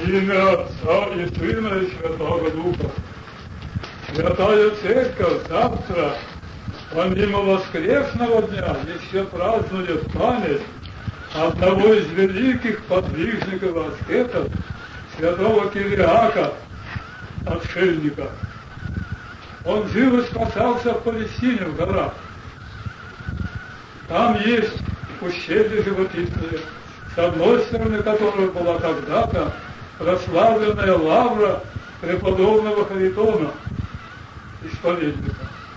Имя Отца и Сына и Святого Духа. Святая Церковь завтра, помимо воскресного дня, еще празднует память одного из великих подвижников аскетов, святого Кириака, отшельника. Он жил и спасался в Палестине, в горах. Там есть ущелье живописное, с одной стороны которой была когда-то прославленная лавра преподобного Харитона, исповедника.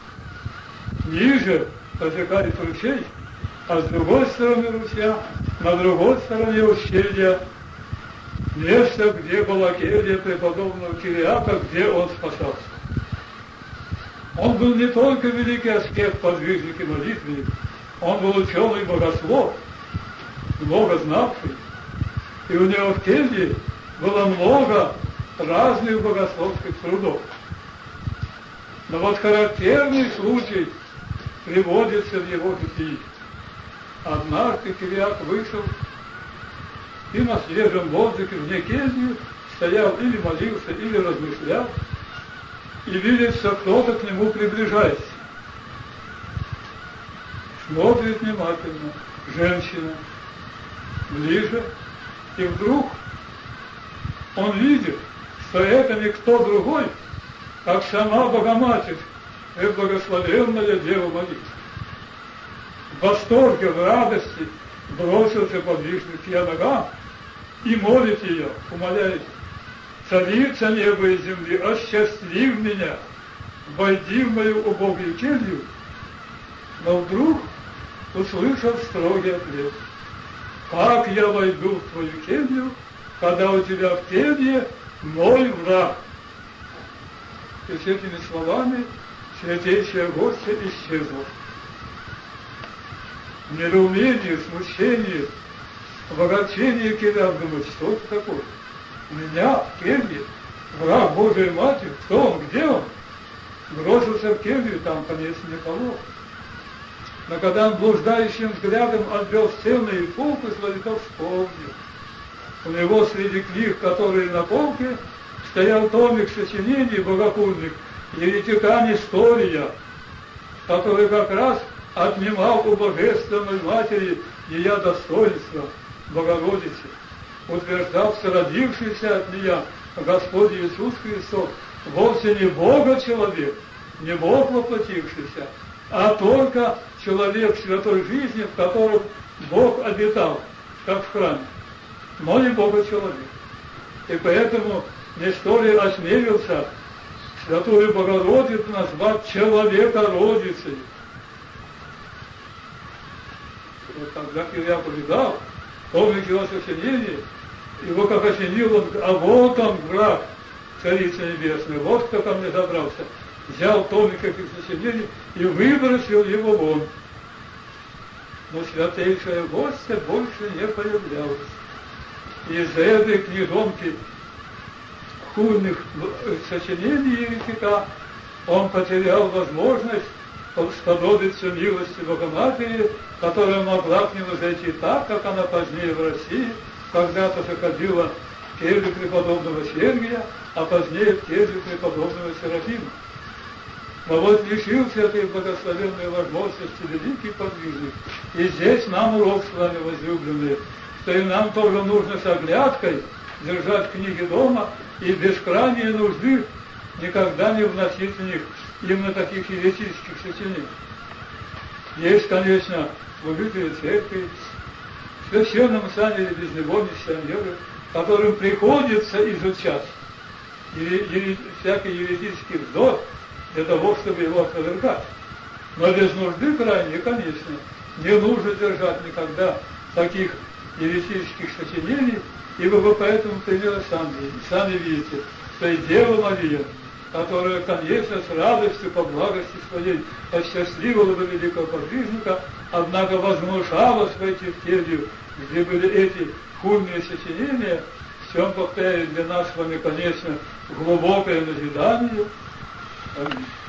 Ниже протекает ручей, а с другой стороны ручья, на другой стороне ущелья, место, где была келья преподобного Кириака, где он спасался. Он был не только великий аскет, подвижник и молитвенник, он был ученый богослов, много знавший, и у него в келье было много разных богословских трудов. Но вот характерный случай приводится в его житии. Однажды Кириак вышел и на свежем воздухе вне кельи стоял или молился, или размышлял, и видит, что кто-то к нему приближается. Смотрит внимательно, женщина, ближе, и вдруг он видит, что это никто другой, как сама Богоматерь, преблагословенная Дева Мария. В восторге, в радости бросился подвижник к ее ногам и молит ее, умоляет: «Царица неба и земли, осчастлив меня, войди в мою убогую келью». Но вдруг услышал строгий ответ: «Как я войду в твою келью, когда у тебя в келье мой враг?» И с этими словами святейшая гостья исчезла. В недоумении, смущении, в огорчении Кириак думает: что это такое? У меня в келье враг Божией Матери, кто он, где он? Бросился в келью, там, конечно, никого. Но когда он блуждающим взглядом обвел стены и полку свою, то вспомнил. У него среди книг, которые на полке, стоял томик сочинений богохульных «Еретикан История», который как раз отнимал у Божественной Матери ее достоинство, Богородицы, утверждал, что родившийся от нее Господь Иисус Христос вовсе не Бога-человек, не Бог воплотившийся, а только человек святой жизни, в котором Бог обитал, как в храме, но не Бога-человек. И поэтому Несторий осмелился святую Богородицу назвать человека-родицей. Вот когда Кириак увидал томик его сочинений, его как осенил, он: «А вот он, враг Царицы Небесной, вот кто ко мне забрался». Взял томик этих сочинений и выбросил его вон. Но святейшая гостья больше не появлялась. Из-за этой книжонки хульных сочинений еретика он потерял возможность сподобиться милости Богоматери, которая могла к нему зайти так, как она позднее в России когда-то заходила в келью преподобного Сергия, а позднее в келью преподобного Серафима. Но вот лишился этой благословенной возможности великий подвижник. И здесь нам урок с вами, возлюбленные, что и нам тоже нужно с оглядкой держать книги дома и без крайней нужды никогда не вносить в них именно таких еретических сочинений. Есть, конечно, служители церкви, в священном сане или без него миссионеры, которым приходится изучать всякий еретический вздор для того, чтобы его опровергать. Но без нужды крайней, конечно, не нужно держать никогда таких еретических сочинений, ибо вы по этому примеру сами видите, что и Дева Мария, которая, конечно, с радостью по благости своей осчастливила бы великого подвижника, однако возмущалась войти в келью, где были эти хульные сочинения, в чем, повторяю, для нас с вами, конечно, глубокое назидание. Аминь.